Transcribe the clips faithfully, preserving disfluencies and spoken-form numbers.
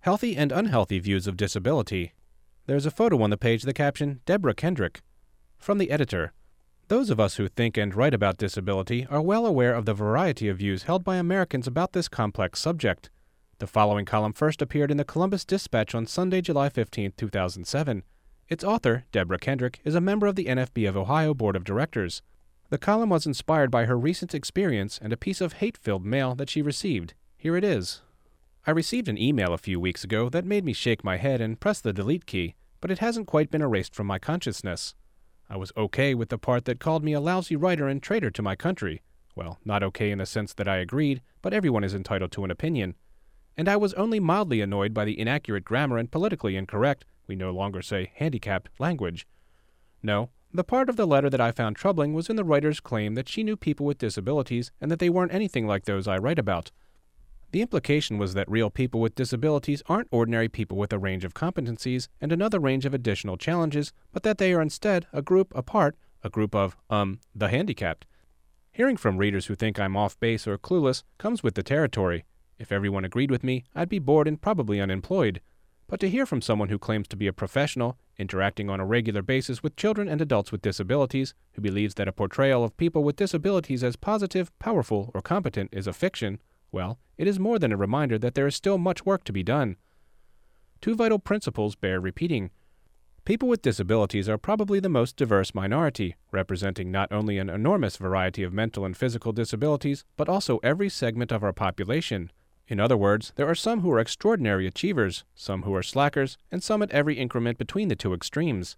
Healthy and Unhealthy Views of Disability. There's a photo on the page, the caption, Deborah Kendrick. From the editor. Those of us who think and write about disability are well aware of the variety of views held by Americans about this complex subject. The following column first appeared in the Columbus Dispatch on Sunday, July fifteenth, two thousand seven. Its author, Deborah Kendrick, is a member of the N F B of Ohio Board of Directors. The column was inspired by her recent experience and a piece of hate-filled mail that she received. Here it is. I received an email a few weeks ago that made me shake my head and press the delete key, but it hasn't quite been erased from my consciousness. I was okay with the part that called me a lousy writer and traitor to my country. Well, not okay in the sense that I agreed, but everyone is entitled to an opinion. And I was only mildly annoyed by the inaccurate grammar and politically incorrect, we no longer say handicapped, language. No, the part of the letter that I found troubling was in the writer's claim that she knew people with disabilities and that they weren't anything like those I write about. The implication was that real people with disabilities aren't ordinary people with a range of competencies and another range of additional challenges, but that they are instead a group apart, a group of, um, the handicapped. Hearing from readers who think I'm off base or clueless comes with the territory. If everyone agreed with me, I'd be bored and probably unemployed. But to hear from someone who claims to be a professional, interacting on a regular basis with children and adults with disabilities, who believes that a portrayal of people with disabilities as positive, powerful, or competent is a fiction, well, it is more than a reminder that there is still much work to be done. Two vital principles bear repeating. People with disabilities are probably the most diverse minority, representing not only an enormous variety of mental and physical disabilities, but also every segment of our population. In other words, there are some who are extraordinary achievers, some who are slackers, and some at every increment between the two extremes.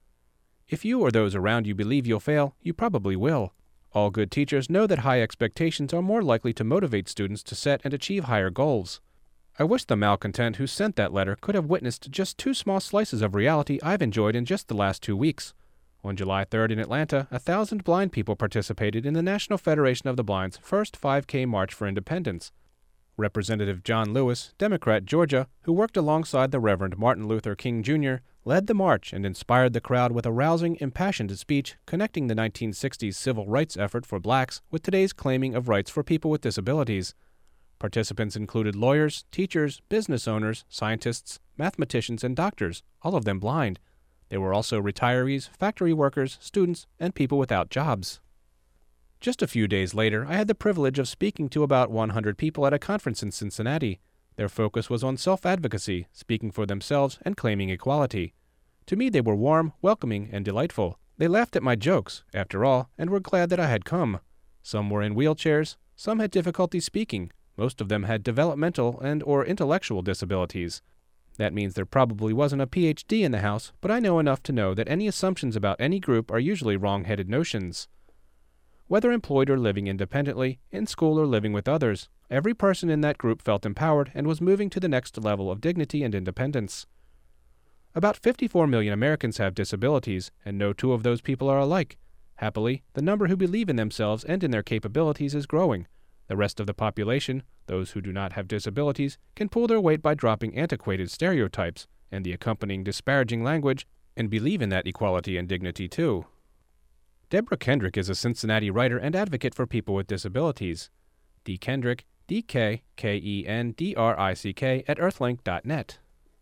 If you or those around you believe you'll fail, you probably will. All good teachers know that high expectations are more likely to motivate students to set and achieve higher goals. I wish the malcontent who sent that letter could have witnessed just two small slices of reality I've enjoyed in just the last two weeks. On July third in Atlanta, a thousand blind people participated in the National Federation of the Blind's first five K March for Independence. Representative John Lewis, Democrat, Georgia, who worked alongside the Reverend Martin Luther King Junior, led the march and inspired the crowd with a rousing, impassioned speech connecting the nineteen sixties civil rights effort for blacks with today's claiming of rights for people with disabilities. Participants included lawyers, teachers, business owners, scientists, mathematicians, and doctors, all of them blind. There were also retirees, factory workers, students, and people without jobs. Just a few days later, I had the privilege of speaking to about one hundred people at a conference in Cincinnati. Their focus was on self-advocacy, speaking for themselves, and claiming equality. To me, they were warm, welcoming, and delightful. They laughed at my jokes, after all, and were glad that I had come. Some were in wheelchairs, some had difficulty speaking, most of them had developmental and or intellectual disabilities. That means there probably wasn't a P H D in the house, but I know enough to know that any assumptions about any group are usually wrong-headed notions. Whether employed or living independently, in school or living with others, every person in that group felt empowered and was moving to the next level of dignity and independence. About fifty-four million Americans have disabilities, and no two of those people are alike. Happily, the number who believe in themselves and in their capabilities is growing. The rest of the population, those who do not have disabilities, can pull their weight by dropping antiquated stereotypes and the accompanying disparaging language and believe in that equality and dignity too. Deborah Kendrick is a Cincinnati writer and advocate for people with disabilities. D. Kendrick, D K K E N D R I C K at earthlink dot net.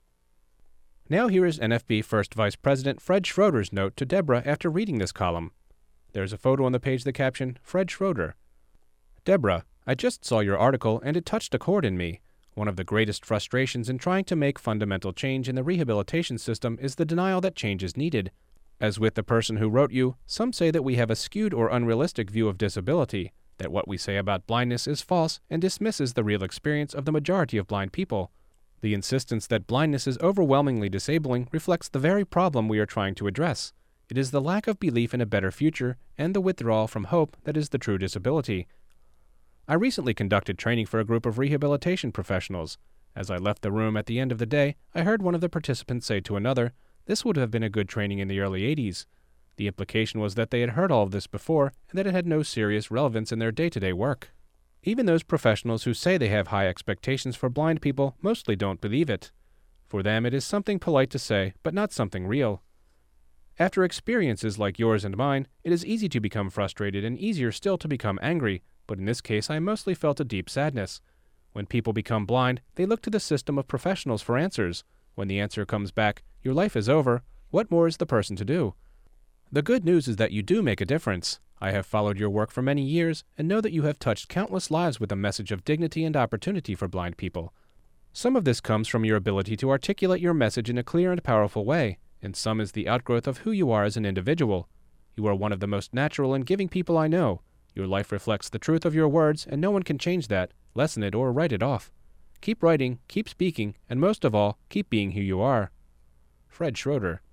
Now here is N F B First Vice President Fred Schroeder's note to Deborah after reading this column. There's a photo on the page, the caption, Fred Schroeder. Deborah, I just saw your article and it touched a chord in me. One of the greatest frustrations in trying to make fundamental change in the rehabilitation system is the denial that change is needed. As with the person who wrote you, some say that we have a skewed or unrealistic view of disability, that what we say about blindness is false and dismisses the real experience of the majority of blind people. The insistence that blindness is overwhelmingly disabling reflects the very problem we are trying to address. It is the lack of belief in a better future and the withdrawal from hope that is the true disability. I recently conducted training for a group of rehabilitation professionals. As I left the room at the end of the day, I heard one of the participants say to another, "This would have been a good training in the early eighties. The implication was that they had heard all of this before and that it had no serious relevance in their day-to-day work. Even those professionals who say they have high expectations for blind people mostly don't believe it. For them it is something polite to say, but not something real. After experiences like yours and mine, it is easy to become frustrated and easier still to become angry, but in this case I mostly felt a deep sadness. When people become blind, they look to the system of professionals for answers. When the answer comes back, your life is over, what more is the person to do? The good news is that you do make a difference. I have followed your work for many years and know that you have touched countless lives with a message of dignity and opportunity for blind people. Some of this comes from your ability to articulate your message in a clear and powerful way, and some is the outgrowth of who you are as an individual. You are one of the most natural and giving people I know. Your life reflects the truth of your words, and no one can change that, lessen it, or write it off. Keep writing, keep speaking, and most of all, keep being who you are. Fred Schroeder.